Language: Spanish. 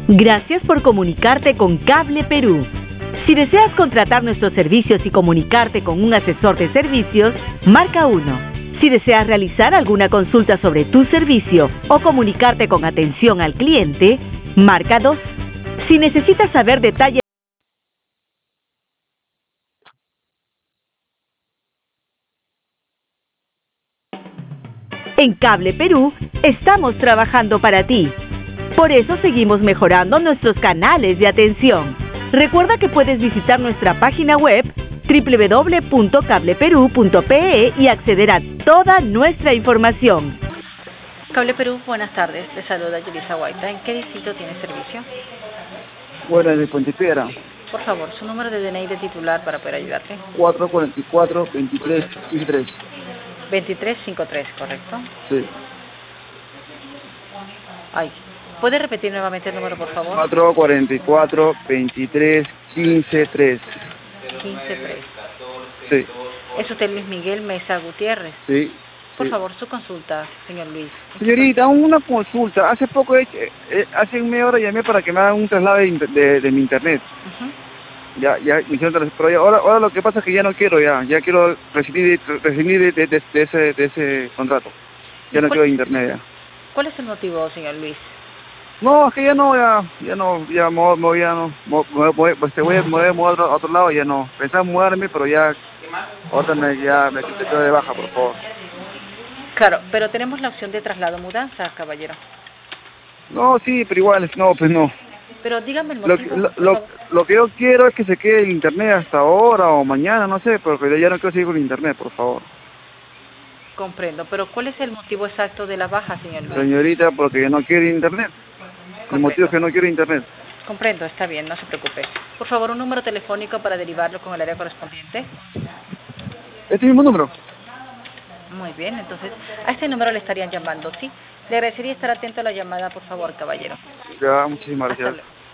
Gracias por comunicarte con Cable Perú. Si deseas contratar nuestros servicios y comunicarte con un asesor de servicios, marca 1. Si deseas realizar alguna consulta sobre tu servicio o comunicarte con atención al cliente, marca 2. Si necesitas saber detalles en Cable Perú, estamos trabajando para ti. Por eso seguimos mejorando nuestros canales de atención. Recuerda que puedes visitar nuestra página web www.cableperú.pe y acceder a toda nuestra información. Cable Perú, buenas tardes. Le saluda Yelisa Guaita. ¿En qué distrito tiene servicio? Bueno, de Puente Piedra. Por favor, su número de DNI de titular para poder ayudarte. 444-2353. 2353, ¿correcto? Sí. Ay, ¿puede repetir nuevamente el número, por favor? 444-2353. 153. Sí. ¿Es usted Luis Miguel Mesa Gutiérrez? Sí. Por sí. favor, su consulta, señor Luis. Señorita, una consulta. Hace poco, hace media hora llamé para que me hagan un traslado de mi internet. Ya me hicieron, pero ahora lo que pasa es que ya no quiero, ya quiero rescindir de ese contrato. Ya no quiero internet ya. ¿Cuál es el motivo, señor Luis? No, es que ya voy a voy a mudar a otro lado, ya no. Pensaba mudarme, pero ya, ahora me quito de baja, por favor. Claro, pero tenemos la opción de traslado mudanza, caballero. No, sí, pero igual, no, pues no. Pero dígame el motivo. Lo que yo quiero es que se quede el internet hasta ahora o mañana, no sé, porque ya no quiero seguir con el internet, por favor. Comprendo, pero ¿cuál es el motivo exacto de la baja, señor Luis? Señorita, porque yo no quiero internet. El motivo es que no quiero internet. Comprendo, está bien, no se preocupe. Por favor, un número telefónico para derivarlo con el área correspondiente. ¿Este mismo número? Muy bien, entonces a este número le estarían llamando, ¿sí? Le agradecería estar atento a la llamada, por favor, caballero. Ya, muchísimas Hasta gracias. luego.